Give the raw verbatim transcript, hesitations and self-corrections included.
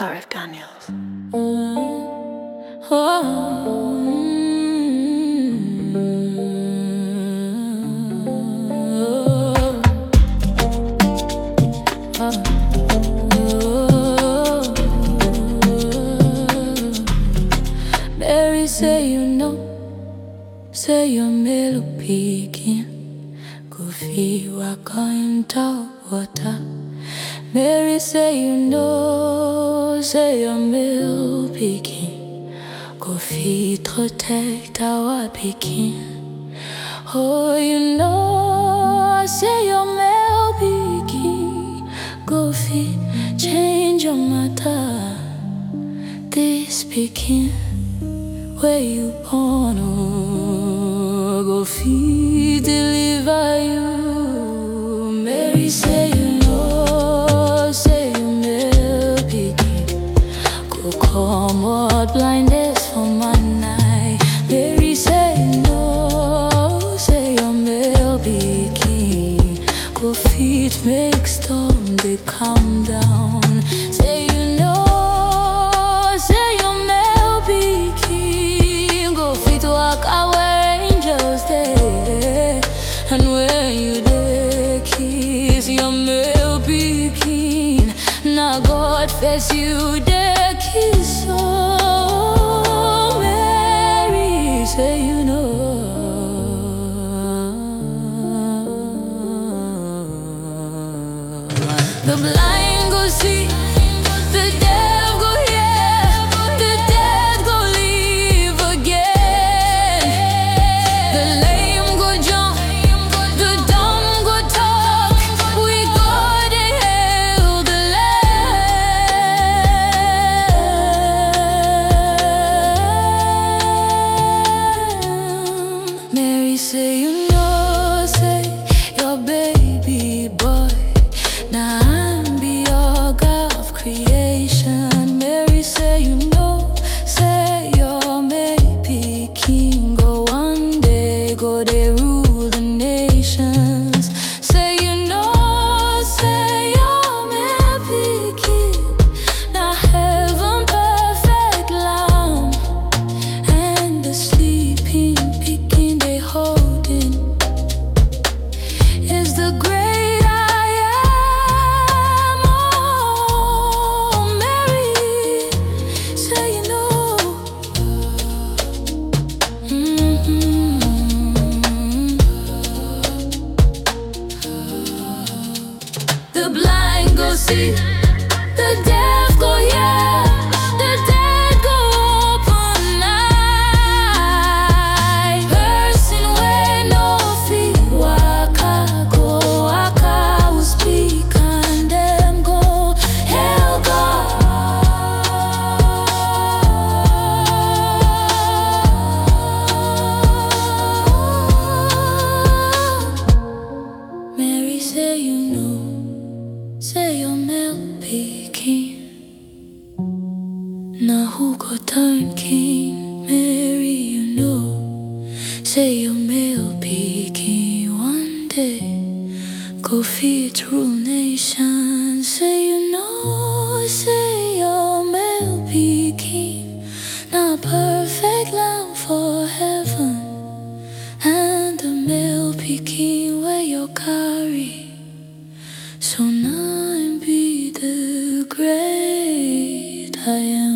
Clarif Daniels. Mary say you know, say your melody begin. Go feel waka in top water. Mary say you know, say your milk picking. Go feed protect our picking. Oh, you know, say your milk picking. Go feed change your matter. This picking where you born, oh, go feed deliver you. Mary say you know, say you milk picking. Go come out blindness from my night. Mary say you know, say your milk picking. Go feed make storm they calm down. Say you know, say your milk picking. Go feed walk where angels there. And when you there kiss your milk picking. Now God face you there kiss. Oh, Mary say you know. The blind go see, the deaf go hear, the dead go live again. The lame go jump, the dumb go talk. We go to hail the Lamb. Mary say you know, say your baby boy. Now I'm be your God of creation. Mary say you know, say you're maybe king. Go one day, go they rule the nations. Say you know, say you're maybe king. Now heaven perfect lamb. And the sleeping picking they holding is the great see, the deaf go hear, the dead go open eye. Person where no feet waka go waka will speak and them go hell God. Mary say you know, say your milk picking. Now who go turn king? Mary, you know. Say your milk picking one day. Go feed rule nations. Say you know. Say your milk picking. Now perfect lamb for heaven. And the milk picking where you carry. So now be the great I am.